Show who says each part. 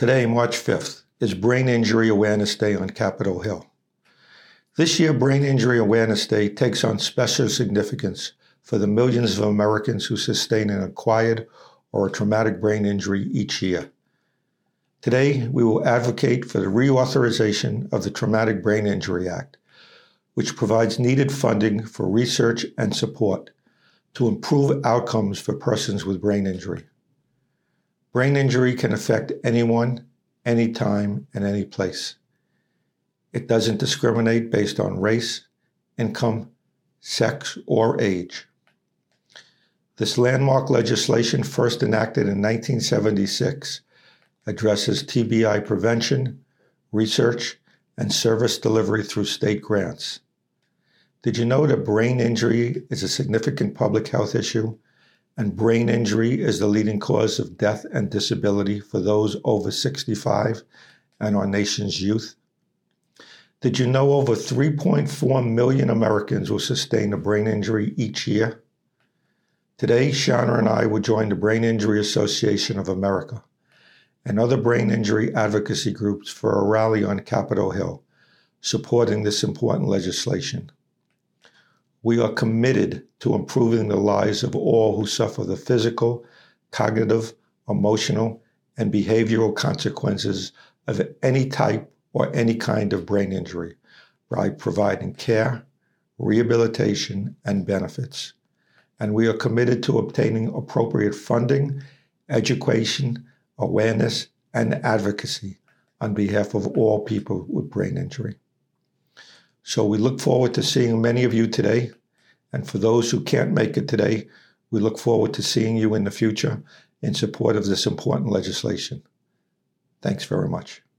Speaker 1: Today, March 5th, is Brain Injury Awareness Day on Capitol Hill. This year, Brain Injury Awareness Day takes on special significance for the millions of Americans who sustain an acquired or a traumatic brain injury each year. Today, we will advocate for the reauthorization of the Traumatic Brain Injury Act, which provides needed funding for research and support to improve outcomes for persons with brain injury. Brain injury can affect anyone, anytime, and any place. It doesn't discriminate based on race, income, sex, or age. This landmark legislation, first enacted in 1976, addresses TBI prevention, research, and service delivery through state grants. Did you know that brain injury is a significant public health issue, and brain injury is the leading cause of death and disability for those over 65 and our nation's youth? Did you know over 3.4 million Americans will sustain a brain injury each year? Today, Shauna and I will join the Brain Injury Association of America and other brain injury advocacy groups for a rally on Capitol Hill, supporting this important legislation. We are committed to improving the lives of all who suffer the physical, cognitive, emotional, and behavioral consequences of any type or any kind of brain injury by providing care, rehabilitation, and benefits. And we are committed to obtaining appropriate funding, education, awareness, and advocacy on behalf of all people with brain injury. So we look forward to seeing many of you today. And for those who can't make it today, we look forward to seeing you in the future in support of this important legislation. Thanks very much.